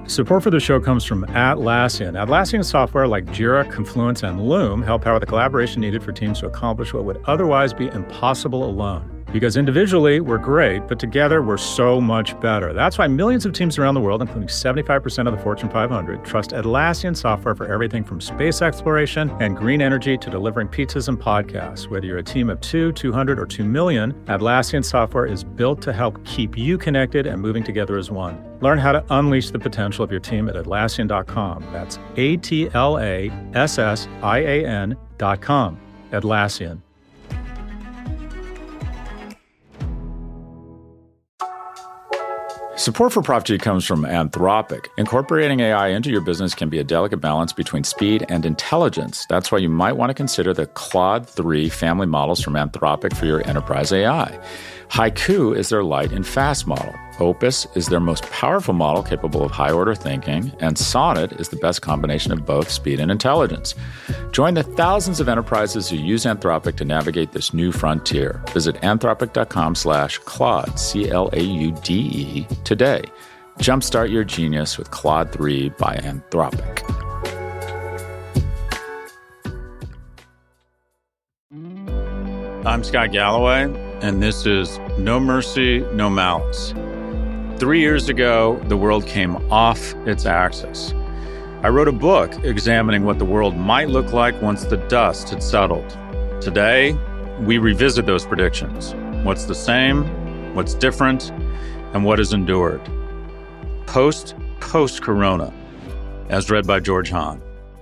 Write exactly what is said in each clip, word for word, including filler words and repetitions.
Support for the show comes from Atlassian. Atlassian software like Jira, Confluence, and Loom help power the collaboration needed for teams to accomplish what would otherwise be impossible alone. Because individually, we're great, but together, we're so much better. That's why millions of teams around the world, including seventy-five percent of the Fortune five hundred, trust Atlassian software for everything from space exploration and green energy to delivering pizzas and podcasts. Whether you're a team of two, two hundred, or two million, Atlassian software is built to help keep you connected and moving together as one. Learn how to unleash the potential of your team at Atlassian dot com. That's A T L A S S I A N dot com. Atlassian. Support for Prop G comes from Anthropic. Incorporating A I into your business can be a delicate balance between speed and intelligence. That's why you might want to consider the Claude three family models from Anthropic for your enterprise A I. Haiku is their light and fast model. Opus is their most powerful model capable of high-order thinking, and Sonnet is the best combination of both speed and intelligence. Join the thousands of enterprises who use Anthropic to navigate this new frontier. Visit anthropic.com slash Claude, C L A U D E, today. Jumpstart your genius with Claude three by Anthropic. I'm Scott Galloway, and this is No Mercy, No Malice. Three years ago, the world came off its axis. I wrote a book examining what the world might look like once the dust had settled. Today, we revisit those predictions. What's the same, what's different, and what has endured. Post, post-corona, as read by George Hahn.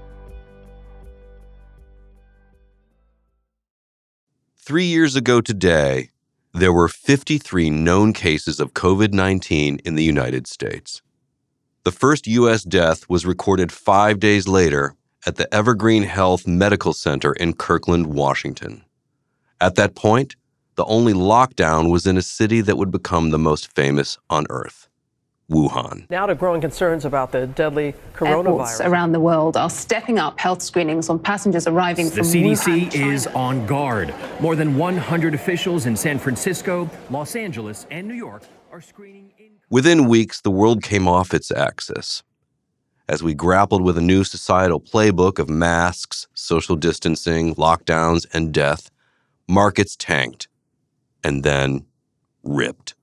Three years ago today, there were fifty-three known cases of covid nineteen in the United States. The first U S death was recorded five days later at the Evergreen Health Medical Center in Kirkland, Washington. At that point, the only lockdown was in a city that would become the most famous on Earth, Wuhan. Now to growing concerns about the deadly coronavirus. Airports around the world are stepping up health screenings on passengers arriving the from C D C Wuhan, China. is on guard. More than one hundred officials in San Francisco, Los Angeles, and New York are screening in... Within weeks, the world came off its axis. As we grappled with a new societal playbook of masks, social distancing, lockdowns, and death, markets tanked, and then ripped.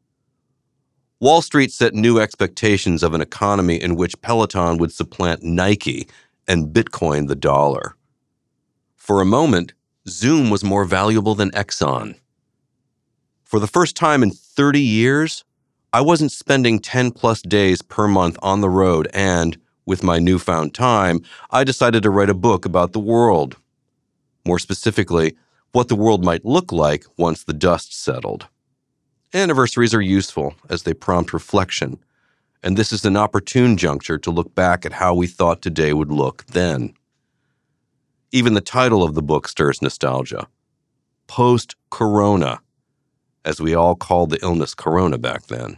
Wall Street set new expectations of an economy in which Peloton would supplant Nike and Bitcoin the dollar. For a moment, Zoom was more valuable than Exxon. For the first time in thirty years, I wasn't spending ten plus days per month on the road, and, with my newfound time, I decided to write a book about the world. More specifically, what the world might look like once the dust settled. Anniversaries are useful as they prompt reflection, and this is an opportune juncture to look back at how we thought today would look then. Even the title of the book stirs nostalgia. Post-corona, as we all called the illness corona back then.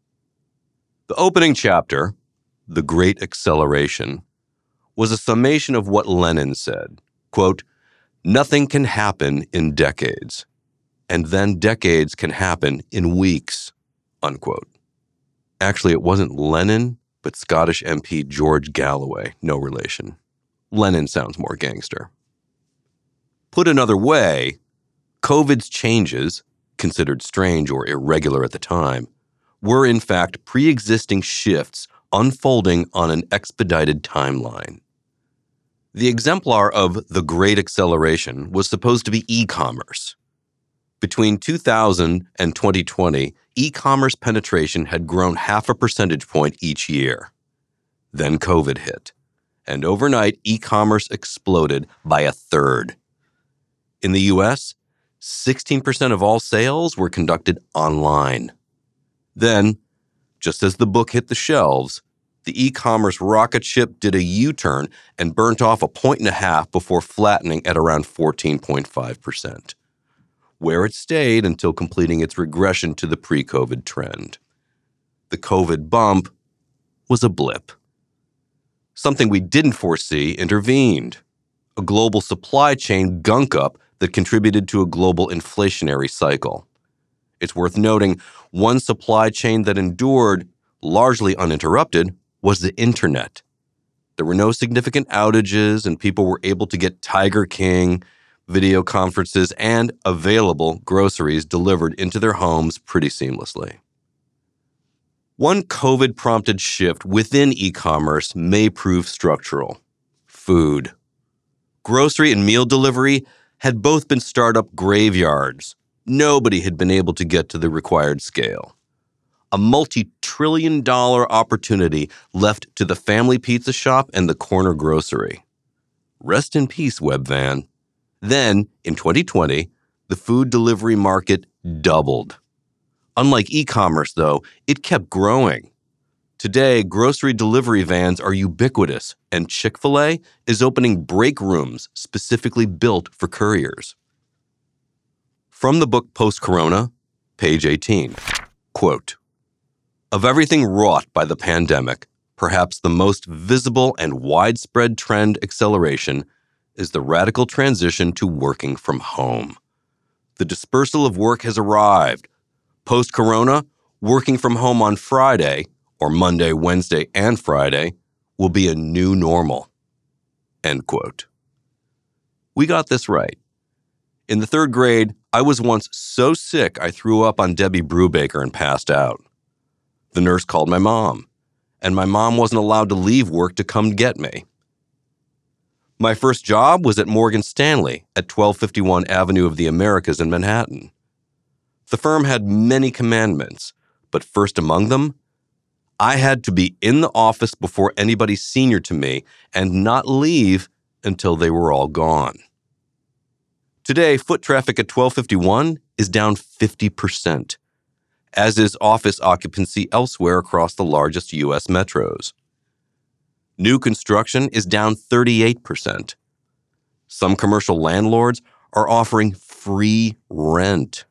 The opening chapter, The Great Acceleration, was a summation of what Lenin said, quote, "Nothing can happen in decades. And then decades can happen in weeks," unquote. Actually, it wasn't Lenin, but Scottish M P George Galloway, no relation. Lenin sounds more gangster. Put another way, COVID's changes, considered strange or irregular at the time, were in fact pre-existing shifts unfolding on an expedited timeline. The exemplar of the Great Acceleration was supposed to be e-commerce. Between two thousand and twenty twenty, e-commerce penetration had grown half a percentage point each year. Then COVID hit, and overnight e-commerce exploded by a third. In the U S, sixteen percent of all sales were conducted online. Then, just as the book hit the shelves, the e-commerce rocket ship did a U-turn and burnt off a point and a half before flattening at around fourteen point five percent. Where it stayed until completing its regression to the pre-COVID trend. The COVID bump was a blip. Something we didn't foresee intervened. A global supply chain gunk-up that contributed to a global inflationary cycle. It's worth noting, one supply chain that endured, largely uninterrupted, was the internet. There were no significant outages, and people were able to get Tiger King, video conferences, and available groceries delivered into their homes pretty seamlessly. One COVID-prompted shift within e-commerce may prove structural: food. Grocery and meal delivery had both been startup graveyards. Nobody had been able to get to the required scale. A multi-trillion dollar opportunity left to the family pizza shop and the corner grocery. Rest in peace, Webvan. Then, in twenty twenty, the food delivery market doubled. Unlike e-commerce, though, it kept growing. Today, grocery delivery vans are ubiquitous, and Chick-fil-A is opening break rooms specifically built for couriers. From the book Post-Corona, page eighteen, quote, "Of everything wrought by the pandemic, perhaps the most visible and widespread trend acceleration is the radical transition to working from home. The dispersal of work has arrived. Post-corona, working from home on Friday, or Monday, Wednesday, and Friday, will be a new normal." End quote. We got this right. In the third grade, I was once so sick I threw up on Debbie Brubaker and passed out. The nurse called my mom, and my mom wasn't allowed to leave work to come get me. My first job was at Morgan Stanley at twelve fifty-one Avenue of the Americas in Manhattan. The firm had many commandments, but first among them, I had to be in the office before anybody senior to me and not leave until they were all gone. Today, foot traffic at twelve fifty-one is down fifty percent, as is office occupancy elsewhere across the largest U S metros. New construction is down thirty-eight percent. Some commercial landlords are offering free rent.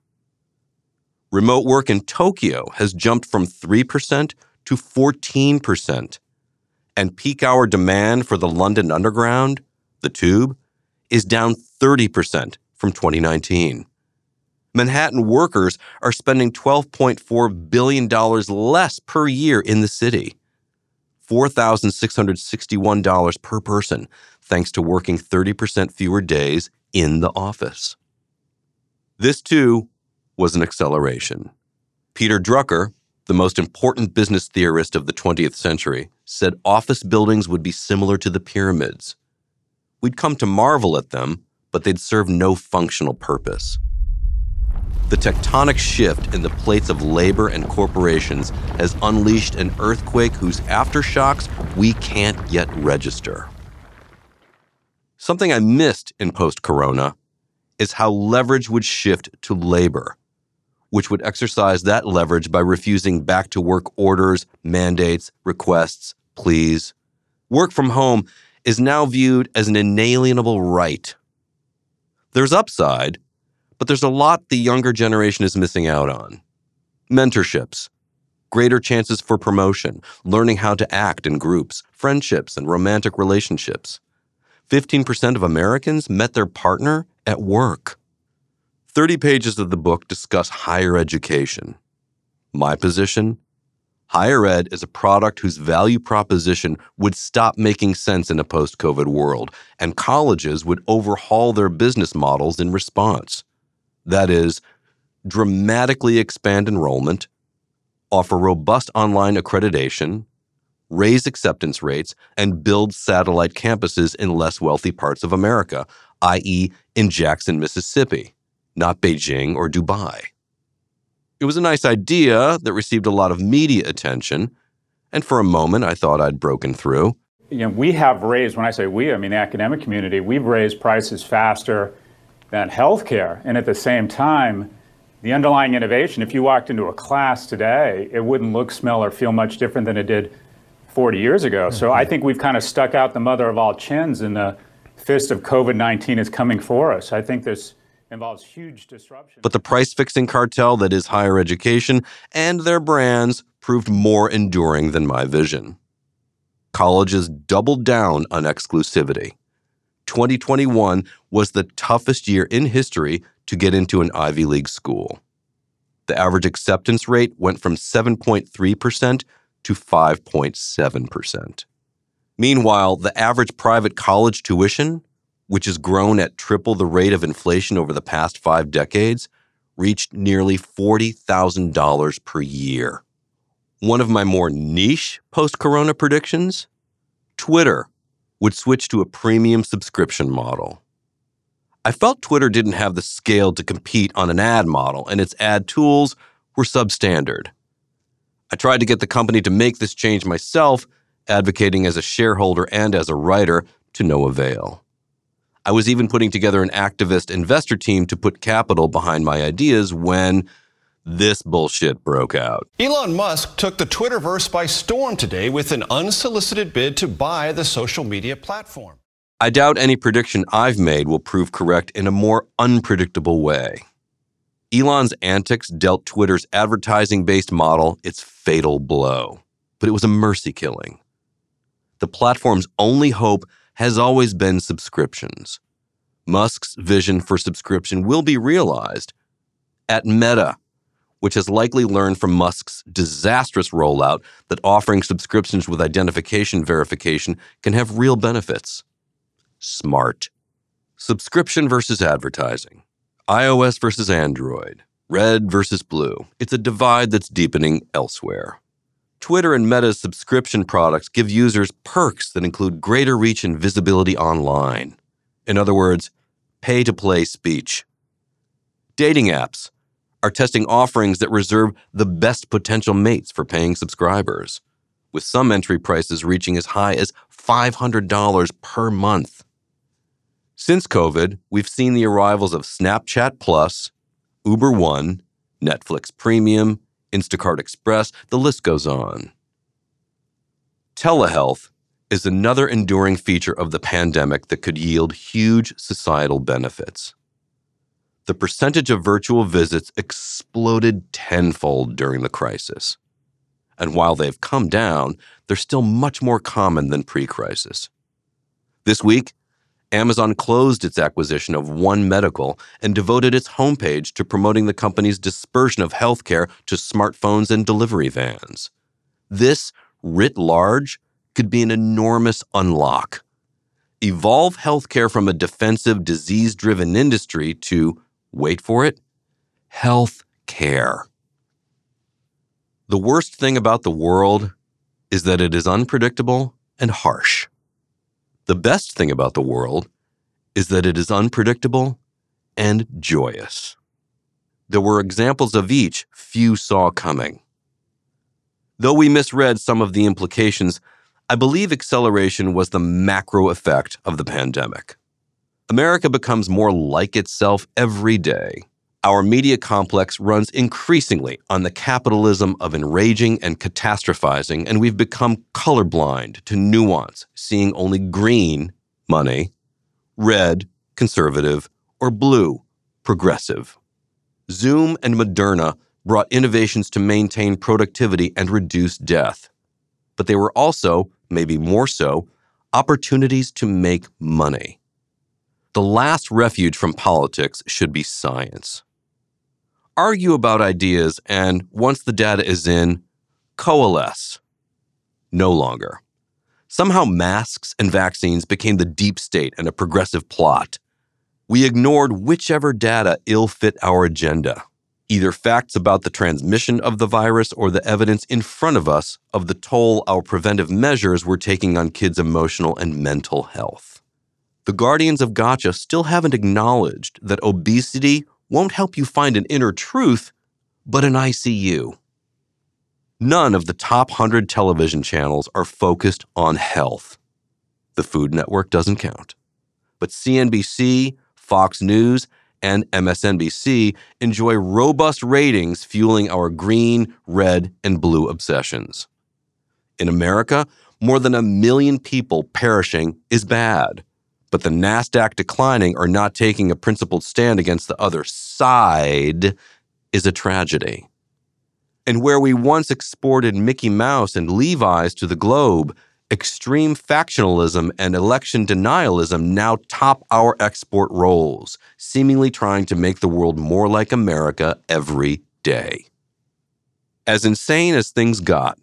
Remote work in Tokyo has jumped from three percent to fourteen percent, and peak hour demand for the London Underground, the Tube, is down thirty percent from twenty nineteen. Manhattan workers are spending twelve point four billion dollars less per year in the city, four thousand six hundred sixty-one dollars per person, thanks to working thirty percent fewer days in the office. This, too, was an acceleration. Peter Drucker, the most important business theorist of the twentieth century, said office buildings would be similar to the pyramids. We'd come to marvel at them, but they'd serve no functional purpose. The tectonic shift in the plates of labor and corporations has unleashed an earthquake whose aftershocks we can't yet register. Something I missed in post-corona is how leverage would shift to labor, which would exercise that leverage by refusing back-to-work orders, mandates, requests, pleas. Work from home is now viewed as an inalienable right. There's upside, but there's a lot the younger generation is missing out on. Mentorships, greater chances for promotion, learning how to act in groups, friendships, and romantic relationships. fifteen percent of Americans met their partner at work. thirty pages of the book discuss higher education. My position? Higher ed is a product whose value proposition would stop making sense in a post-COVID world, and colleges would overhaul their business models in response. That is, dramatically expand enrollment, offer robust online accreditation, raise acceptance rates, and build satellite campuses in less wealthy parts of America, that is in Jackson, Mississippi, not Beijing or Dubai. It was a nice idea that received a lot of media attention, and for a moment I thought I'd broken through. You know, we have raised, when I say we, I mean the academic community, we've raised prices faster than healthcare. And at the same time, the underlying innovation, if you walked into a class today, it wouldn't look, smell, or feel much different than it did forty years ago. Mm-hmm. So I think we've kind of stuck out the mother of all chins, and the fist of COVID nineteen is coming for us. I think this involves huge disruption. But the price-fixing cartel that is higher education and their brands proved more enduring than my vision. Colleges doubled down on exclusivity. twenty twenty-one was the toughest year in history to get into an Ivy League school. The average acceptance rate went from seven point three percent to five point seven percent. Meanwhile, the average private college tuition, which has grown at triple the rate of inflation over the past five decades, reached nearly forty thousand dollars per year. One of my more niche post-corona predictions? Twitter would switch to a premium subscription model. I felt Twitter didn't have the scale to compete on an ad model, and its ad tools were substandard. I tried to get the company to make this change myself, advocating as a shareholder and as a writer, to no avail. I was even putting together an activist investor team to put capital behind my ideas when this bullshit broke out. Elon Musk took the Twitterverse by storm today with an unsolicited bid to buy the social media platform. I doubt any prediction I've made will prove correct in a more unpredictable way. Elon's antics dealt Twitter's advertising-based model its fatal blow, but it was a mercy killing. The platform's only hope has always been subscriptions. Musk's vision for subscription will be realized at Meta, which has likely learned from Musk's disastrous rollout that offering subscriptions with identification verification can have real benefits. Smart. Subscription versus advertising. iOS versus Android. Red versus blue. It's a divide that's deepening elsewhere. Twitter and Meta's subscription products give users perks that include greater reach and visibility online. In other words, pay-to-play speech. Dating apps are testing offerings that reserve the best potential mates for paying subscribers, with some entry prices reaching as high as five hundred dollars per month. Since COVID, we've seen the arrivals of Snapchat Plus, Uber One, Netflix Premium, Instacart Express, the list goes on. Telehealth is another enduring feature of the pandemic that could yield huge societal benefits. The percentage of virtual visits exploded tenfold during the crisis. And while they've come down, they're still much more common than pre-crisis. This week, Amazon closed its acquisition of One Medical and devoted its homepage to promoting the company's dispersion of healthcare to smartphones and delivery vans. This, writ large, could be an enormous unlock. Evolve healthcare from a defensive, disease-driven industry to, wait for it, health care. The worst thing about the world is that it is unpredictable and harsh. The best thing about the world is that it is unpredictable and joyous. There were examples of each few saw coming. Though we misread some of the implications, I believe acceleration was the macro effect of the pandemic. America becomes more like itself every day. Our media complex runs increasingly on the capitalism of enraging and catastrophizing, and we've become colorblind to nuance, seeing only green, money, red, conservative, or blue, progressive. Zoom and Moderna brought innovations to maintain productivity and reduce death. But they were also, maybe more so, opportunities to make money. The last refuge from politics should be science. Argue about ideas and, once the data is in, coalesce. No longer. Somehow masks and vaccines became the deep state and a progressive plot. We ignored whichever data ill-fit our agenda, either facts about the transmission of the virus or the evidence in front of us of the toll our preventive measures were taking on kids' emotional and mental health. The guardians of gotcha still haven't acknowledged that obesity won't help you find an inner truth, but an I C U. None of the top one hundred television channels are focused on health. The Food Network doesn't count. But C N B C, Fox News, and M S N B C enjoy robust ratings fueling our green, red, and blue obsessions. In America, more than a million people perishing is bad. But the NASDAQ declining or not taking a principled stand against the other side is a tragedy. And where we once exported Mickey Mouse and Levi's to the globe, extreme factionalism and election denialism now top our export rolls, seemingly trying to make the world more like America every day. As insane as things got,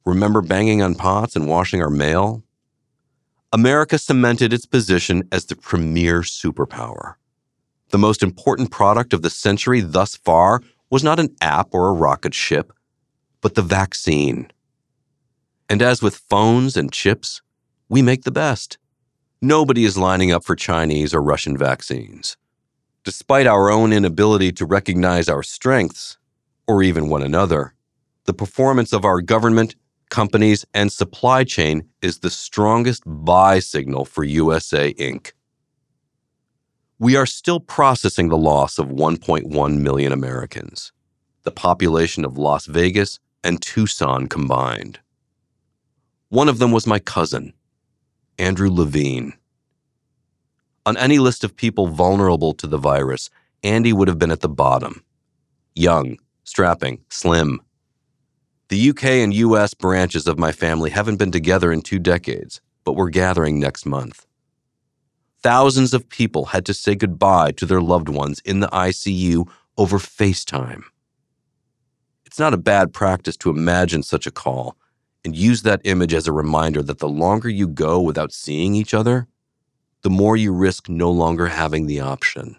Remember banging on pots and washing our mail? America cemented its position as the premier superpower. The most important product of the century thus far was not an app or a rocket ship, but the vaccine. And as with phones and chips, we make the best. Nobody is lining up for Chinese or Russian vaccines. Despite our own inability to recognize our strengths, or even one another, the performance of our government, companies, and supply chain is the strongest buy signal for U S A Incorporated. We are still processing the loss of one point one million Americans, the population of Las Vegas and Tucson combined. One of them was my cousin, Andrew Levine. On any list of people vulnerable to the virus, Andy would have been at the bottom. Young, strapping, slim. The U K and U S branches of my family haven't been together in two decades, but we're gathering next month. Thousands of people had to say goodbye to their loved ones in the I C U over FaceTime. It's not a bad practice to imagine such a call and use that image as a reminder that the longer you go without seeing each other, the more you risk no longer having the option.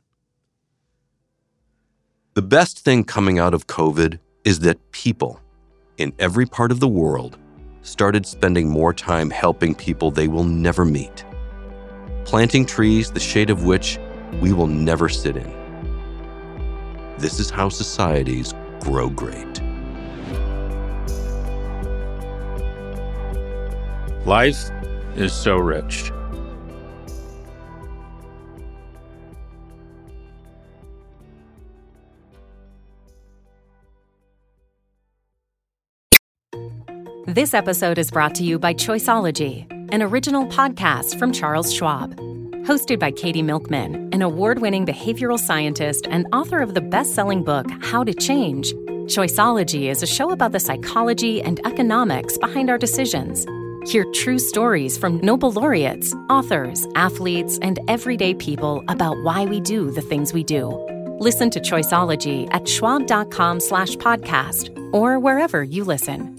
The best thing coming out of COVID is that people in every part of the world started spending more time helping people they will never meet, planting trees the shade of which we will never sit in. This is how societies grow great. Life is so rich. This episode is brought to you by Choiceology, an original podcast from Charles Schwab. Hosted by Katie Milkman, an award-winning behavioral scientist and author of the best-selling book, How to Change, Choiceology is a show about the psychology and economics behind our decisions. Hear true stories from Nobel laureates, authors, athletes, and everyday people about why we do the things we do. Listen to Choiceology at schwab.com slash podcast or wherever you listen.